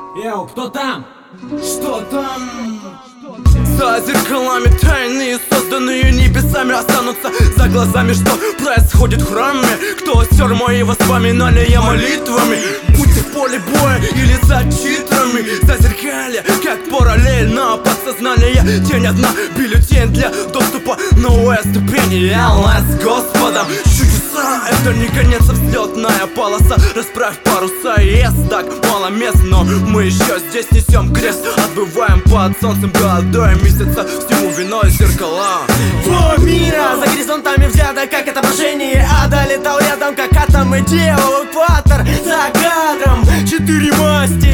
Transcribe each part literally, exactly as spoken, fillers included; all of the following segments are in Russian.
Йоу, кто там? Что там? За зеркалами тайные, созданные небесами, останутся за глазами, что происходит в храме. Кто стер мои воспоминания молитвами, будь ты в поле боя или за читрами. Зазеркалье, как параллельно подсознание. Тень одна, бюллетень для доступа, новая ступень. Я лаз с Господом, чудеса, это не конец, а взлетная полоса. Расправь паруса, есть так мало мест, но мы еще здесь несем крест. Отбываем под солнцем голодой месяца, всему виной зеркала твоего мира. За горизонтами взгляда, как отображение ада. Летал рядом, как атомы, делал экватор за кадром. Четыре масти,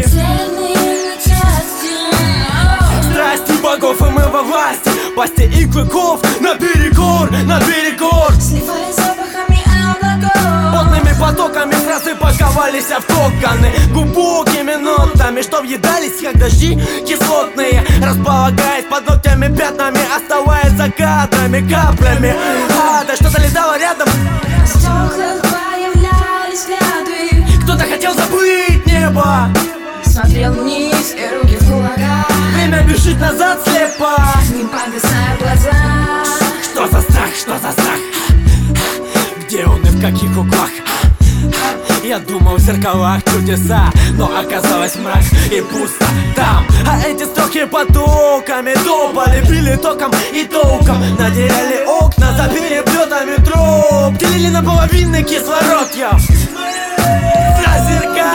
страсти богов, и мы во власти. Пасти и клыков наперекор, наперекор. Сливаясь запахами облаков, Потными потоками фразы паковались в коконы, глубокими нотами, что въедались, как дожди кислотные. Располагаясь под ногтями, пятнами, оставаясь за кадрами, каплями ада. Что-то летало рядом, в стеклах появлялись взгляды. кто-то хотел забыть небо, Смотрел вниз, и руки в кулаках. время бежит назад слепо. Не погасая глаза. Что за страх, что за страх? Где он и в каких углах? Я думал, в зеркалах чудеса, но оказалось мрак и пусто там. А эти строки потоками топали, били током и толком. Наделяли окна за переплетами троп, делили на половины кислород, я зазеркалье.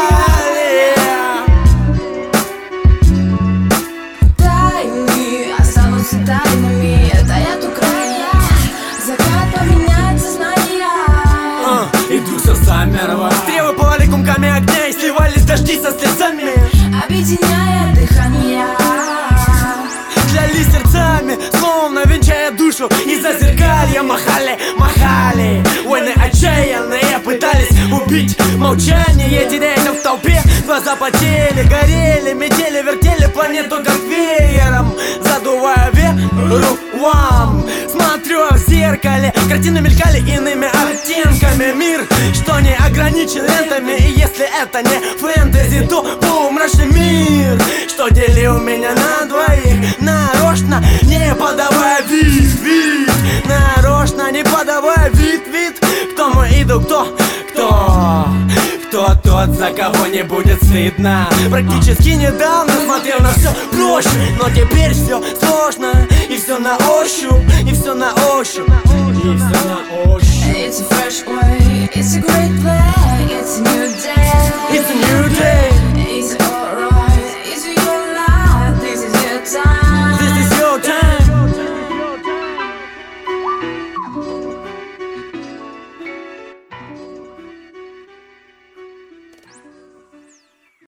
Тайны останутся тайнами, таят у края. Закат поменяет сознание. А, и дух все замерло. Стрелы пылали кумками огня и сливались дожди со слезами, Объединяя дыхание. Клялись сердцами, словно венчая душу. И за зеркалья махали, махали. Войны отчаянные пытались убить молчание, теряясь в толпе. Глаза потели, горели, метели, вертели планету как веером, задувая веру вам. Смотрю в зеркале, картины мелькали иными оттенками. Мир, что не ограничен лентами. И если это не фэнтези, то полумрачный мир, что делил меня на двоих. Нарочно не подавая вид, вид. Нарочно не подавая вид, вид. Кто мой идол, кто, кто Кто тот, за кого не будет стыдно. Практически недавно смотрел на все проще, но теперь все сложно. И все на ощупь, и все на ощупь, и все на ощупь. It's a fresh way, it's a great play, it's a new day. It's a new day.